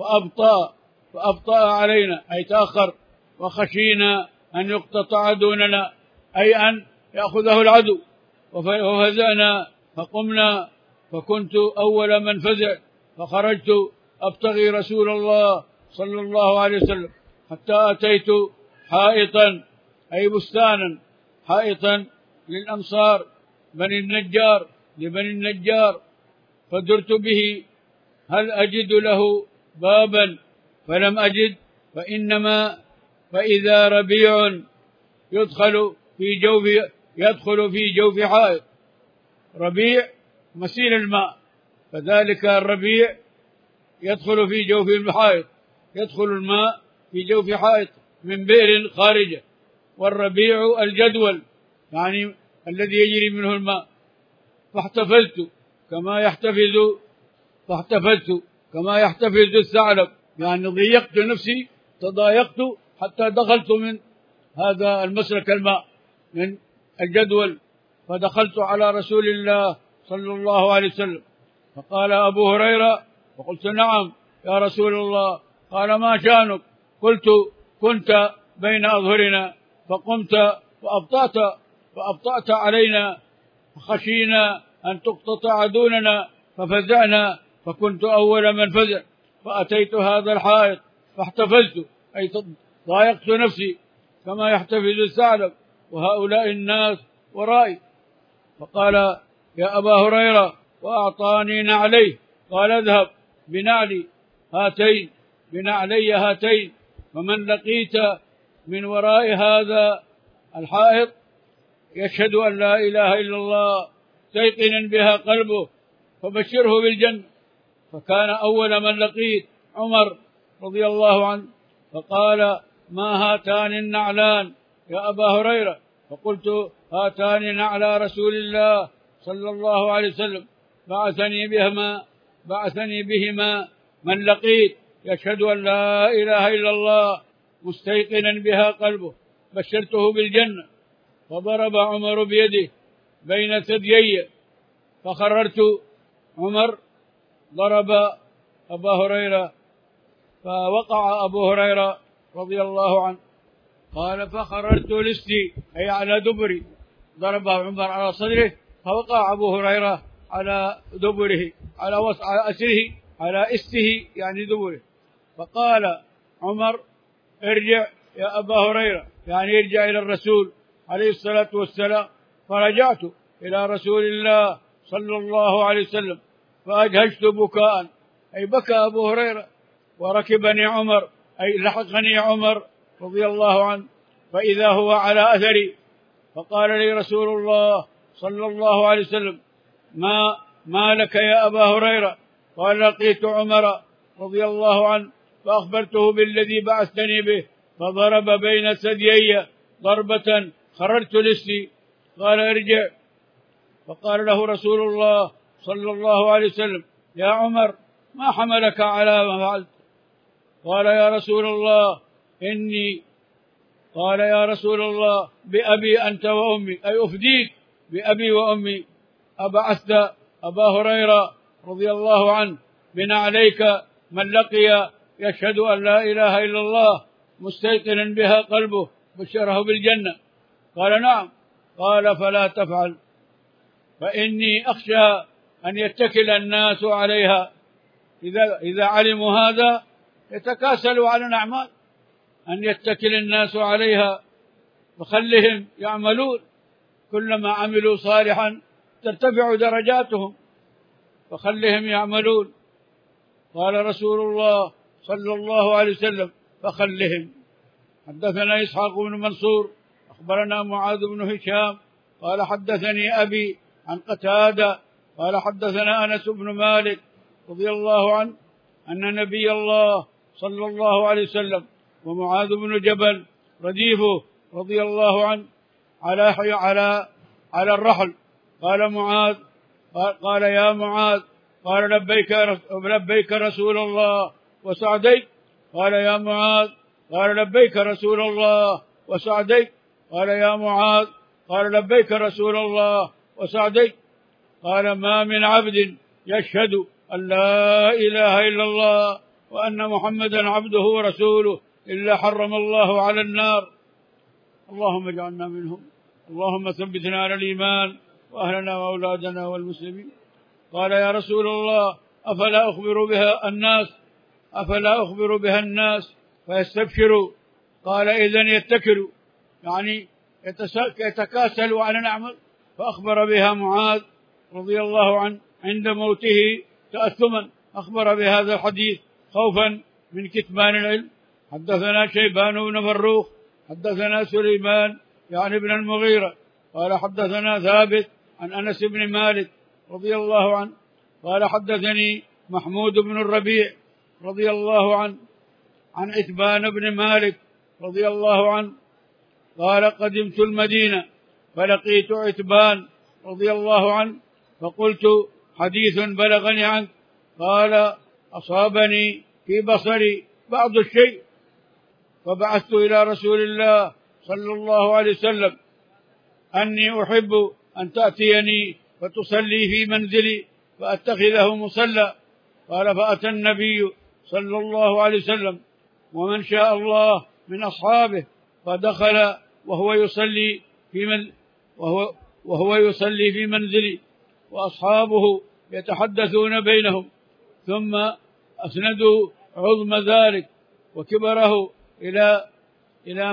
فأبطأ علينا، أي تأخر، وخشينا أن يقتطع دوننا، أي أن يأخذه العدو، وفزعنا فقمنا، فكنت أول من فزع، فخرجت أبتغي رسول الله صلى الله عليه وسلم حتى أتيت حائطا، أي بستانا، حائطا للأنصار لبني النجار، فدرت به هل أجد له بابا، فلم أجد، فإذا ربيع يدخل في جوف حائط، ربيع مسيل الماء، فذلك الربيع يدخل في جوف الحائط، يدخل الماء في جوف حائط من بئر خارجة، والربيع الجدول يعني الذي يجري منه الماء. فاحتفزت كما يحتفز الثعلب، يعني ضيقت نفسي، تضايقت حتى دخلت من هذا المسلك الماء من الجدول، فدخلت على رسول الله صلى الله عليه وسلم، فقال أبو هريرة، فقلت: نعم يا رسول الله. قال: ما شأنك؟ قلت: كنت بين أظهرنا فقمت فأبطأت علينا، فخشينا أن تقتطع دوننا، ففزعنا، فكنت أول من فزع، فأتيت هذا الحائط فاحتفزت، أي ضايقت نفسي كما يحتفز الثعلب، وهؤلاء الناس ورائي. فقال: يا أبا هريرة، وأعطاني نعليه، قال: اذهب بنعلي هاتين، فمن لقيت من وراء هذا الحائط يشهد أن لا إله إلا الله مستيقنا بها قلبه، فبشره بالجنة. فكان أول من لقيت عمر رضي الله عنه، فقال: ما هاتان النعلان يا أبا هريرة؟ فقلت: هاتان نعلى رسول الله صلى الله عليه وسلم، بعثني بهما من لقيت يشهد أن لا إله إلا الله مستيقنا بها قلبه، بشرته بالجنة. فضرب عمر بيده بين ثديي، فخررت. عمر ضرب أبا هريرة، فوقع أبو هريرة رضي الله عنه، قال: فخررت لستي، أي على دبري، ضرب عمر على صدره، فوقع أبو هريرة على دبره، على أسره، على استه يعني دبره. فقال عمر: ارجع يا أبا هريرة، يعني ارجع إلى الرسول عليه الصلاة والسلام. فرجعت إلى رسول الله صلى الله عليه وسلم، فأجهشت بكاء، أي بكى أبو هريرة، وركبني عمر، أي لحقني عمر رضي الله عنه، فإذا هو على أثري. فقال لي رسول الله صلى الله عليه وسلم: ما لك يا أبا هريرة؟ قال: لقيت عمر رضي الله عنه، فأخبرته بالذي بعثتني به، فضرب بين ثديي ضربة خررت لسي. قال: ارجع. فقال له رسول الله صلى الله عليه وسلم: يا عمر، ما حملك على ما فعلت؟ قال: يا رسول الله قال: يا رسول الله، بأبي أنت وأمي، أي أفديك بأبي وأمي، أبعثت أبا هريرة رضي الله عنه بنعليك من لقي يشهد أن لا إله إلا الله مستيقنا بها قلبه، بشره بالجنة. قال: نعم. قال: فلا تفعل، فإني أخشى أن يتكل الناس عليها، إذا علموا هذا يتكاسلوا على الأعمال، أن يتكل الناس عليها، فخلهم يعملون، كلما عملوا صالحا ترتفع درجاتهم، فخلهم يعملون. قال رسول الله صلى الله عليه وسلم: فخلهم. حدثنا إسحاق بن منصور أخبرنا معاذ بن هشام قال حدثني أبي عن قتادة قال حدثنا أنس بن مالك رضي الله عنه أن نبي الله صلى الله عليه وسلم ومعاذ بن جبل رديفه رضي الله عنه على الرحل. قال معاذ قال يا معاذ قال لبيك رسول الله وسعديك. قال يا معاذ قال لبيك رسول الله وسعديك. قال يا معاذ قال لبيك رسول الله وسعديك. قال ما من عبد يشهد أن لا إله إلا الله وأن محمدا عبده ورسوله إلا حرم الله على النار. اللهم اجعلنا منهم. اللهم ثبتنا على الإيمان وأهلنا وأولادنا والمسلمين. قال يا رسول الله أفلا أخبر بها الناس فيستبشروا؟ قال إذن يتكلوا، يعني يتكاسلوا على نعمل. فأخبر بها معاذ رضي الله عنه عند موته تأثما، أخبر بهذا الحديث خوفا من كتمان العلم. حدثنا شيبان بن فروخ حدثنا سليمان يعني ابن المغيرة قال حدثنا ثابت عن أنس بن مالك رضي الله عنه قال حدثني محمود بن الربيع رضي الله عنه عن عتبان بن مالك رضي الله عنه قال قدمت المدينة فلقيت عتبان رضي الله عنه فقلت حديث بلغني عنك. قال أصابني في بصري بعض الشيء فبعثت إلى رسول الله صلى الله عليه وسلم أني أحب أن تأتيني فتصلي في منزلي فأتخذه مصلى. قال فأتى النبي صلى الله عليه وسلم ومن شاء الله من أصحابه فدخل وهو يصلي في منزلي وأصحابه يتحدثون بينهم. ثم أسندوا عظم ذلك وكبره إلى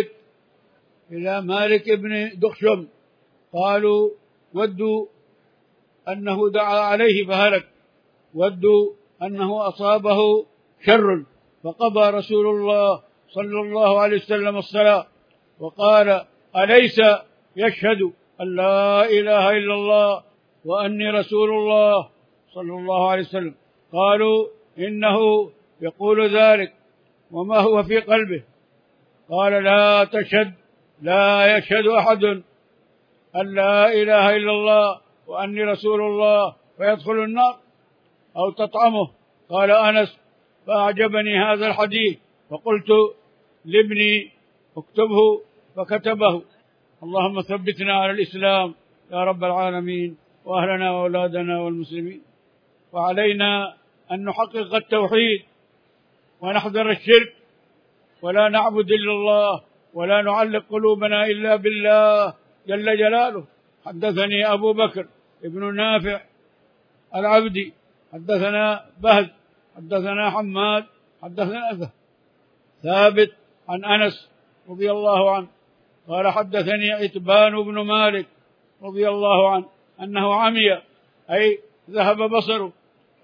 مالك ابن دخشم. قالوا ودوا أنه دعا عليه فهلك، ودوا أنه أصابه شر. فقضى رسول الله صلى الله عليه وسلم الصلاة وقال أليس يشهد أن لا إله إلا الله وأني رسول الله صلى الله عليه وسلم؟ قالوا إنه يقول ذلك وما هو في قلبه. قال لا يشهد أحد أن لا إله إلا الله وأني رسول الله فيدخل النار أو تطعمه. قال أنس فأعجبني هذا الحديث فقلت لابني اكتبه فكتبه. اللهم ثبتنا على الإسلام يا رب العالمين وأهلنا وأولادنا والمسلمين. وعلينا أن نحقق التوحيد ونحذر الشرك ولا نعبد إلا الله ولا نعلق قلوبنا إلا بالله جل جلاله. حدثني أبو بكر ابن نافع العبدي حدثنا بهز حدثنا حماد حدثنا ثابت عن أنس رضي الله عنه قال حدثني عتبان بن مالك رضي الله عنه أنه عمي أي ذهب بصره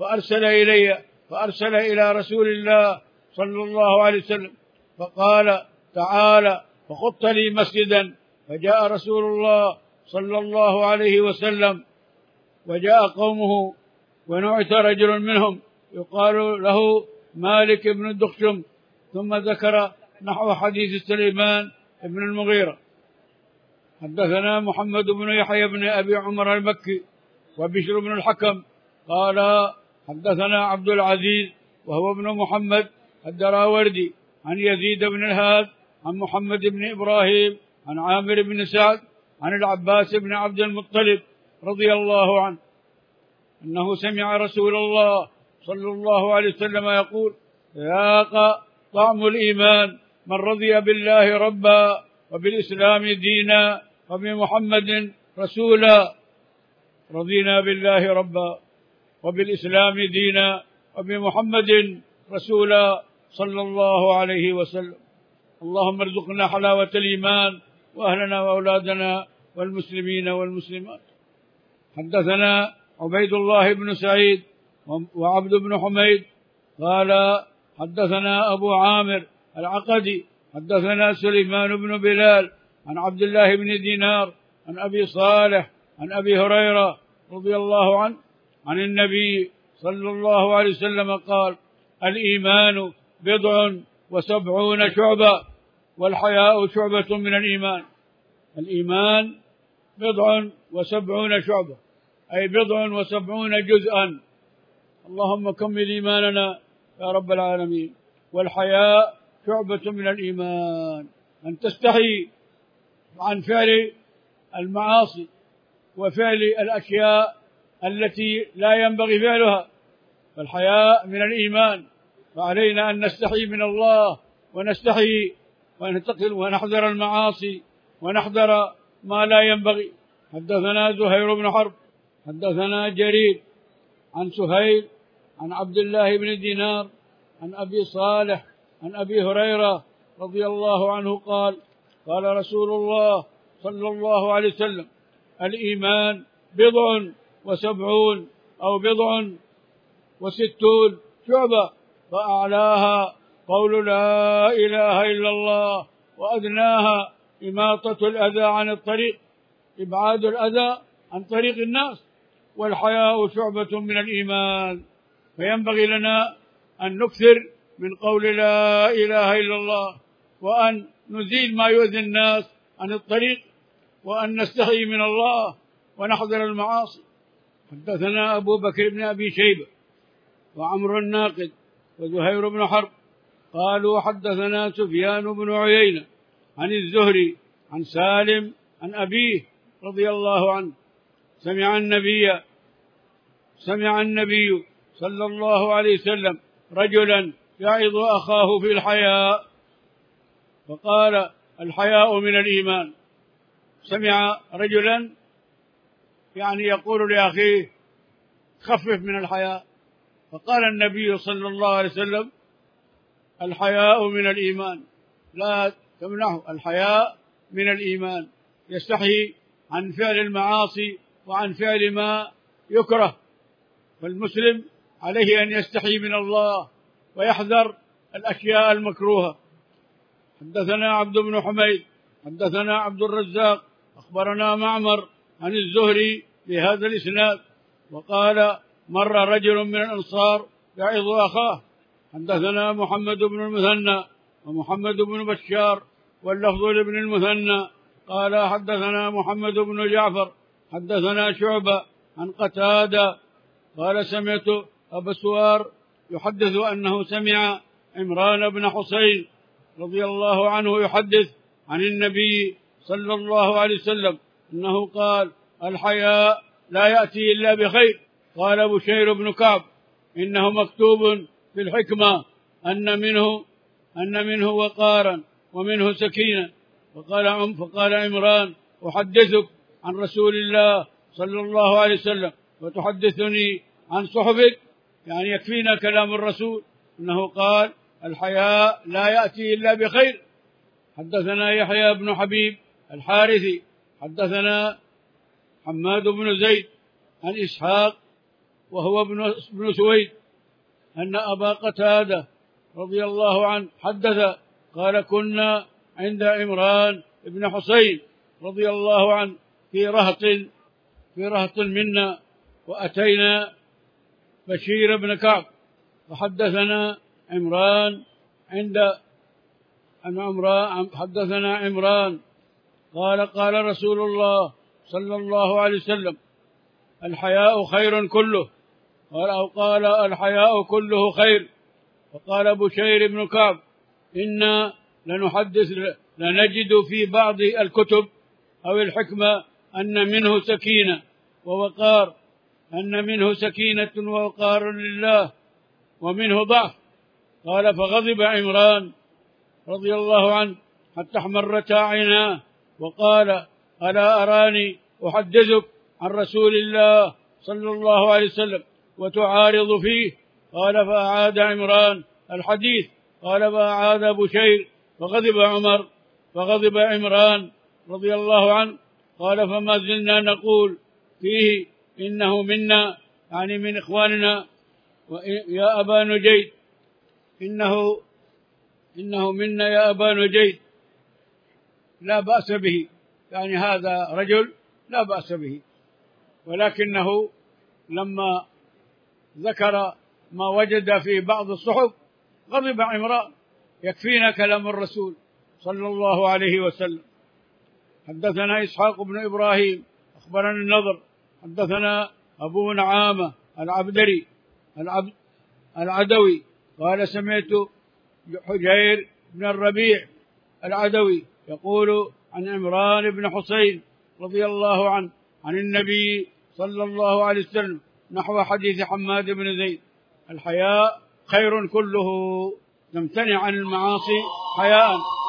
فأرسل إلى رسول الله صلى الله عليه وسلم فقال تعالى فخط لي مسجدا. فجاء رسول الله صلى الله عليه وسلم وجاء قومه ونعت رجل منهم يقال له مالك بن الدخشم. ثم ذكر نحو حديث سليمان بن المغيرة. حدثنا محمد بن يحيى بن أبي عمر المكي وبشر بن الحكم قال حدثنا عبد العزيز وهو ابن محمد الدراوردي عن يزيد بن الهاد عن محمد بن إبراهيم عن عامر بن سعد عن العباس بن عبد المطلب رضي الله عنه أنه سمع رسول الله صلى الله عليه وسلم يقول ذاق طعم الإيمان من رضي بالله ربا وبالإسلام دينا وبمحمد رسولا. رضينا بالله ربا وبالإسلام دينا وبمحمد رسولا صلى الله عليه وسلم. اللهم ارزقنا حلاوة الإيمان وأهلنا وأولادنا والمسلمين والمسلمات. حدثنا عبيد الله بن سعيد وعبد بن حميد قال حدثنا أبو عامر العقدي حدثنا سليمان بن بلال عن عبد الله بن دينار عن أبي صالح عن أبي هريرة رضي الله عنه عن النبي صلى الله عليه وسلم قال: الإيمان 70 شعبة والحياء شعبة من الإيمان. الإيمان 70 شعبة، أي 70 جزءا. اللهم كمل إيماننا يا رب العالمين. والحياء شعبة من الإيمان، أن تستحي عن فعل المعاصي وفعل الأشياء التي لا ينبغي فعلها، فالحياء من الإيمان. فعلينا أن نستحي من الله، ونستحي ونتقل ونحذر المعاصي ونحذر ما لا ينبغي. حدثنا زهير بن حرب حدثنا جرير عن سهيل عن عبد الله بن دينار عن أبي صالح عن أبي هريرة رضي الله عنه قال: قال رسول الله صلى الله عليه وسلم: الإيمان 70 أو 60 شعبة، فأعلاها قول لا إله إلا الله، وأدناها إماطة الأذى عن الطريق، إبعاد الأذى عن طريق الناس. والحياء شعبة من الإيمان، فينبغي لنا أن نكثر من قول لا إله إلا الله، وأن نزيل ما يؤذي الناس عن الطريق، وأن نستحي من الله ونحذر المعاصي. حدثنا أبو بكر بن أبي شيبة وعمر الناقد وزهير بن حرب قالوا: حدثنا سفيان بن عيينة عن الزهري عن سالم عن أبيه رضي الله عنه: سمع النبي صلى الله عليه وسلم رجلا يعظ أخاه في الحياء، فقال: الحياء من الإيمان. سمع رجلا يعني يقول لأخيه: خفف من الحياء، فقال النبي صلى الله عليه وسلم: الحياء من الإيمان، لا تمنعه، الحياء من الإيمان. يستحي عن فعل المعاصي وعن فعل ما يكره، فالمسلم عليه أن يستحي من الله ويحذر الأشياء المكروهة. حدثنا عبد بن حميد حدثنا عبد الرزاق أخبرنا معمر عن الزهري بهذا الإسناد، وقال: مر رجل من الأنصار يعظ أخاه. حدثنا محمد بن المثنى ومحمد بن بشار واللفظ لابن المثنى قال: حدثنا محمد بن جعفر حدثنا شعبة عن قتادة قال: سمعت أبا سوار يحدث أنه سمع عمران بن حسين رضي الله عنه يحدث عن النبي صلى الله عليه وسلم أنه قال: الحياء لا يأتي إلا بخير. قال بشير بن كعب: إنه مكتوب في الحكمة أن منه وقارا ومنه سكينة. فقال عمران: أحدثك عن رسول الله صلى الله عليه وسلم وتحدثني عن صحبك، يعني يكفينا كلام الرسول أنه قال: الحياء لا يأتي إلا بخير. حدثنا يحيى بن حبيب الحارثي حدثنا حماد بن زيد عن إسحاق وهو ابن سويد أن أبا قتادة رضي الله عنه حدث قال: كنا عند عمران بن حسين رضي الله عنه في رهط منا، وأتينا بشير بن كعب، فحدثنا عمران حدثنا عمران قال: قال رسول الله صلى الله عليه وسلم: الحياء خير كله، قال الحياء كله خير. فقال بشير بن كعب: إنا لنجد في بعض الكتب أو الحكمة أن منه سكينة ووقار، أن منه سكينة ووقار لله، ومنه ضعف. قال: فغضب عمران رضي الله عنه حتى احمرتا عيناه، وقال: ألا أراني أحدثك عن رسول الله صلى الله عليه وسلم وتعارض فيه؟ قال: فأعاد عمران الحديث. قال: فأعاد بشير فغضب عمران رضي الله عنه. قال: فما زلنا نقول فيه إنه منا، يعني من إخواننا، يا أبا نجيد، إنه منا يا أبا نجيد. لا بأس به، يعني هذا رجل لا بأس به، ولكنه لما ذكر ما وجد في بعض الصحف غضب عمران. يكفينا كلام الرسول صلى الله عليه وسلم. حدثنا إسحاق بن إبراهيم أخبرنا النضر حدثنا أبو نعامة العدوي قال سمعت حجير بن الربيع العدوي يقول عن عمران بن حسين رضي الله عنه عن النبي صلى الله عليه وسلم نحو حديث حماد بن زيد: الحياء خير كله، تمتنع عن المعاصي حياء